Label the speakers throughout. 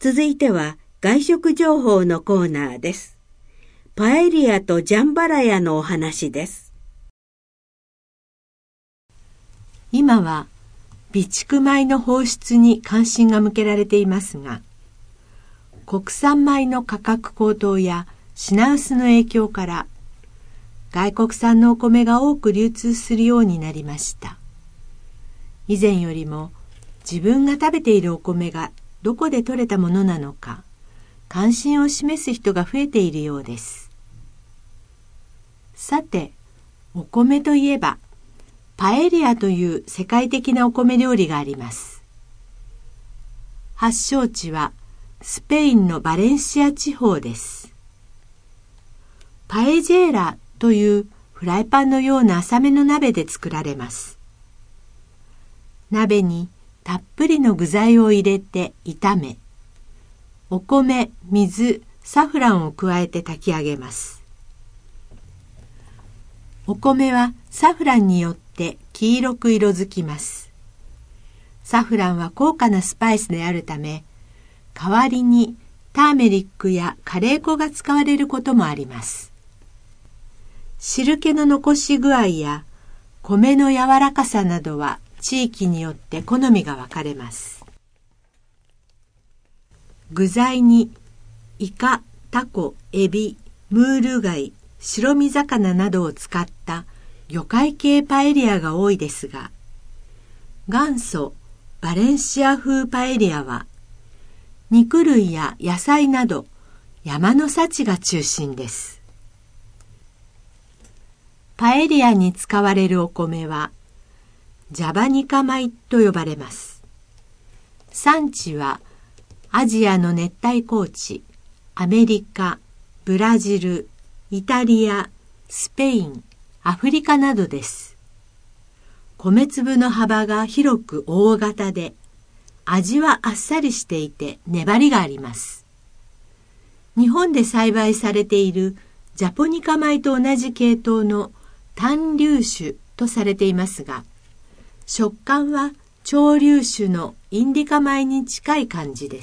Speaker 1: 続いては外食情報のコーナーです。パエリアとジャンバラヤのお話です。
Speaker 2: 今は備蓄米の放出に関心が向けられていますが、国産米の価格高騰や品薄の影響から外国産のお米が多く流通するようになりました。以前よりも自分が食べているお米がどこで取れたものなのか関心を示す人が増えているようです。さて、お米といえばパエリアという世界的なお米料理があります。発祥地はスペインのバレンシア地方です。パエジェーラというフライパンのような浅めの鍋で作られます。鍋にたっぷりの具材を入れて炒め、お米、水、サフランを加えて炊き上げます。お米はサフランによって黄色く色づきます。サフランは高価なスパイスであるため、代わりにターメリックやカレー粉が使われることもあります。汁気の残し具合や米の柔らかさなどは地域によって好みが分かれます。具材にイカ、タコ、エビ、ムール貝、白身魚などを使った魚介系パエリアが多いですが、元祖バレンシア風パエリアは肉類や野菜など山の幸が中心です。パエリアに使われるお米はジャバニカ米と呼ばれます。産地はアジアの熱帯高地、アメリカ、ブラジル、イタリア、スペイン、アフリカなどです。米粒の幅が広く大型で、味はあっさりしていて粘りがあります。日本で栽培されているジャポニカ米と同じ系統の単粒種とされていますが、食感は長粒種のインディカ米に近い感じです。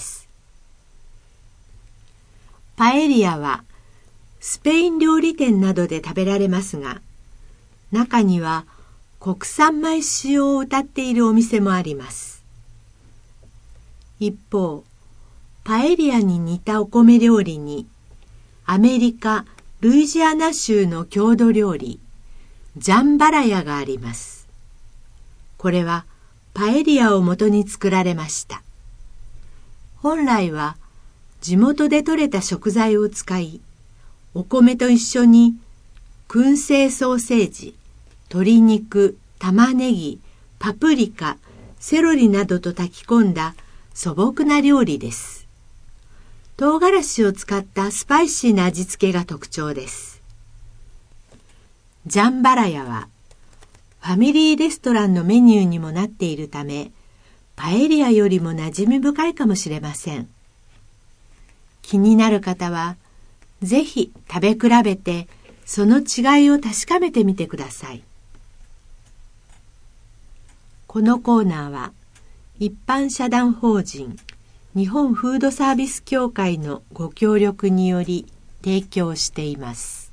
Speaker 2: パエリアはスペイン料理店などで食べられますが、中には国産米使用を謳っているお店もあります。一方、パエリアに似たお米料理に、アメリカ・ルイジアナ州の郷土料理、ジャンバラヤがあります。これはパエリアを元に作られました。本来は地元で採れた食材を使い、お米と一緒に燻製ソーセージ、鶏肉、玉ねぎ、パプリカ、セロリなどと炊き込んだ素朴な料理です。唐辛子を使ったスパイシーな味付けが特徴です。ジャンバラヤはファミリーレストランのメニューにもなっているため、パエリアよりも馴染み深いかもしれません。気になる方は、ぜひ食べ比べてその違いを確かめてみてください。このコーナーは一般社団法人日本フードサービス協会のご協力により提供しています。